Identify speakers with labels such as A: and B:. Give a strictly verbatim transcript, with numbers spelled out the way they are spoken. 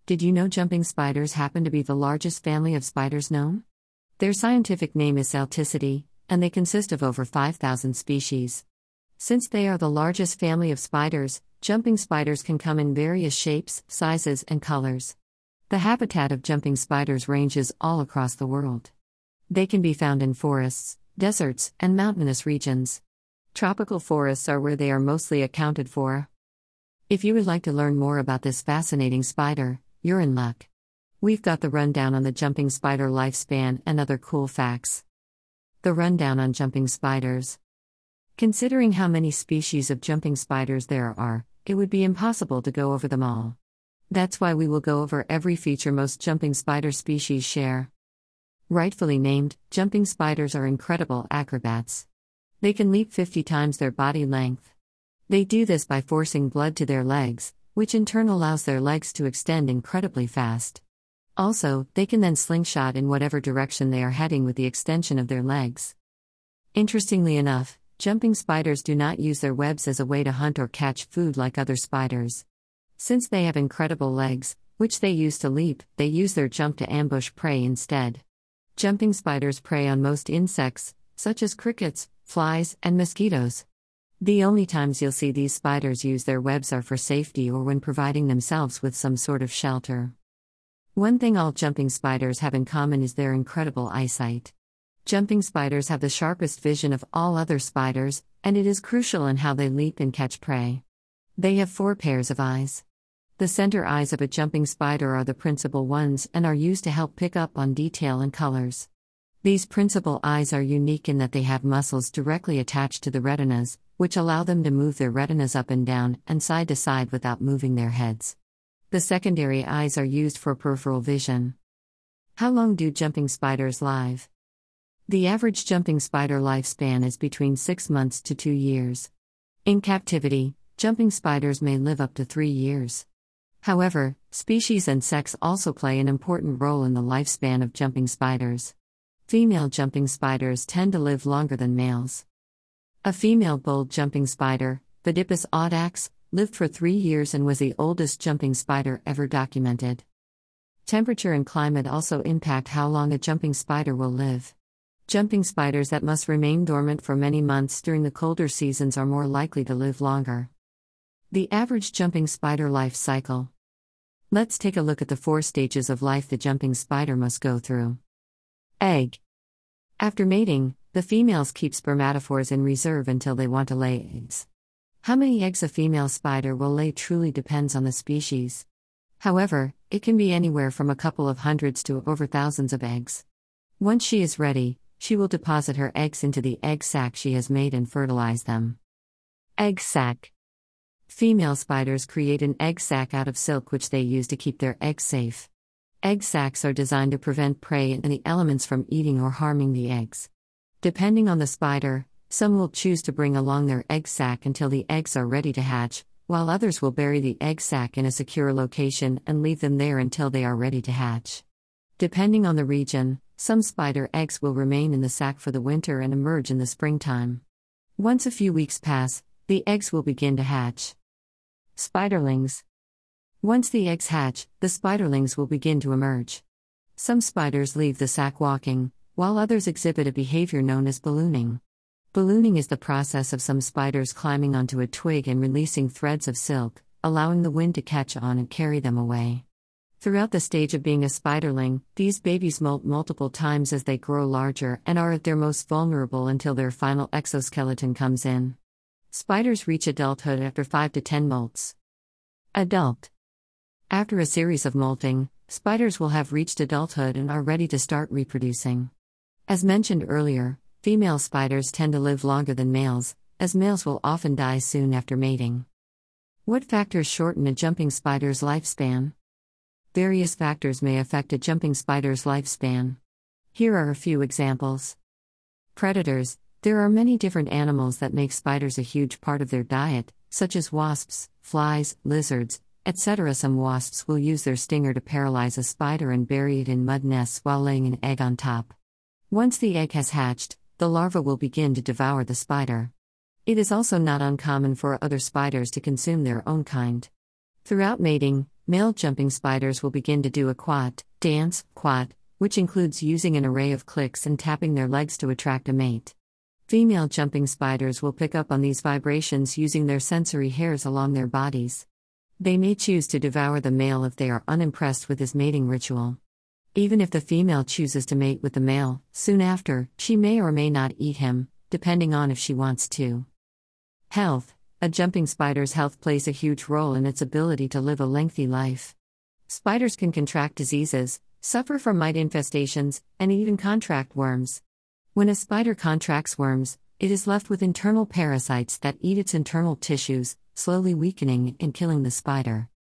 A: Did you know jumping spiders happen to be the largest family of spiders known? Their scientific name is Salticidae, and they consist of over five thousand species. Since they are the largest family of spiders, jumping spiders can come in various shapes, sizes, and colors. The habitat of jumping spiders ranges all across the world. They can be found in forests, deserts, and mountainous regions. Tropical forests are where they are mostly accounted for. If you would like to learn more about this fascinating spider, you're in luck. We've got the rundown on the jumping spider lifespan and other cool facts. The rundown on jumping spiders. Considering how many species of jumping spiders there are, it would be impossible to go over them all. That's why we will go over every feature most jumping spider species share. Rightfully named, jumping spiders are incredible acrobats. They can leap fifty times their body length. They do this by forcing blood to their legs, which in turn allows their legs to extend incredibly fast. Also, they can then slingshot in whatever direction they are heading with the extension of their legs. Interestingly enough, jumping spiders do not use their webs as a way to hunt or catch food like other spiders. Since they have incredible legs, which they use to leap, they use their jump to ambush prey instead. Jumping spiders prey on most insects, such as crickets, flies, and mosquitoes. The only times you'll see these spiders use their webs are for safety or when providing themselves with some sort of shelter. One thing all jumping spiders have in common is their incredible eyesight. Jumping spiders have the sharpest vision of all other spiders, and it is crucial in how they leap and catch prey. They have four pairs of eyes. The center eyes of a jumping spider are the principal ones and are used to help pick up on detail and colors. These principal eyes are unique in that they have muscles directly attached to the retinas, which allow them to move their retinas up and down and side to side without moving their heads. The secondary eyes are used for peripheral vision. How long do jumping spiders live? The average jumping spider lifespan is between six months to two years. In captivity, jumping spiders may live up to three years. However, species and sex also play an important role in the lifespan of jumping spiders. Female jumping spiders tend to live longer than males. A female bull jumping spider, Phidippus audax, lived for three years and was the oldest jumping spider ever documented. Temperature and climate also impact how long a jumping spider will live. Jumping spiders that must remain dormant for many months during the colder seasons are more likely to live longer. The average jumping spider life cycle. Let's take a look at the four stages of life the jumping spider must go through. Egg. After mating, the females keep spermatophores in reserve until they want to lay eggs. How many eggs a female spider will lay truly depends on the species. However, it can be anywhere from a couple of hundreds to over thousands of eggs. Once she is ready, she will deposit her eggs into the egg sac she has made and fertilize them. Egg sac. Female spiders create an egg sac out of silk which they use to keep their eggs safe. Egg sacs are designed to prevent prey and the elements from eating or harming the eggs. Depending on the spider, some will choose to bring along their egg sac until the eggs are ready to hatch, while others will bury the egg sac in a secure location and leave them there until they are ready to hatch. Depending on the region, some spider eggs will remain in the sac for the winter and emerge in the springtime. Once a few weeks pass, the eggs will begin to hatch. Spiderlings. Once the eggs hatch, the spiderlings will begin to emerge. Some spiders leave the sac walking, while others exhibit a behavior known as ballooning. Ballooning is the process of some spiders climbing onto a twig and releasing threads of silk, allowing the wind to catch on and carry them away. Throughout the stage of being a spiderling, these babies molt multiple times as they grow larger and are at their most vulnerable until their final exoskeleton comes in. Spiders reach adulthood after five to ten molts. Adult. After a series of molting, spiders will have reached adulthood and are ready to start reproducing. As mentioned earlier, female spiders tend to live longer than males, as males will often die soon after mating. What factors shorten a jumping spider's lifespan? Various factors may affect a jumping spider's lifespan. Here are a few examples. Predators. There are many different animals that make spiders a huge part of their diet, such as wasps, flies, lizards, et cetera. Some wasps will use their stinger to paralyze a spider and bury it in mud nests while laying an egg on top. Once the egg has hatched, the larva will begin to devour the spider. It is also not uncommon for other spiders to consume their own kind. Throughout mating, male jumping spiders will begin to do a quat, dance, quat, which includes using an array of clicks and tapping their legs to attract a mate. Female jumping spiders will pick up on these vibrations using their sensory hairs along their bodies. They may choose to devour the male if they are unimpressed with his mating ritual. Even if the female chooses to mate with the male, soon after, she may or may not eat him, depending on if she wants to. Health. A jumping spider's health plays a huge role in its ability to live a lengthy life. Spiders can contract diseases, suffer from mite infestations, and even contract worms. When a spider contracts worms, it is left with internal parasites that eat its internal tissues, slowly weakening and killing the spider.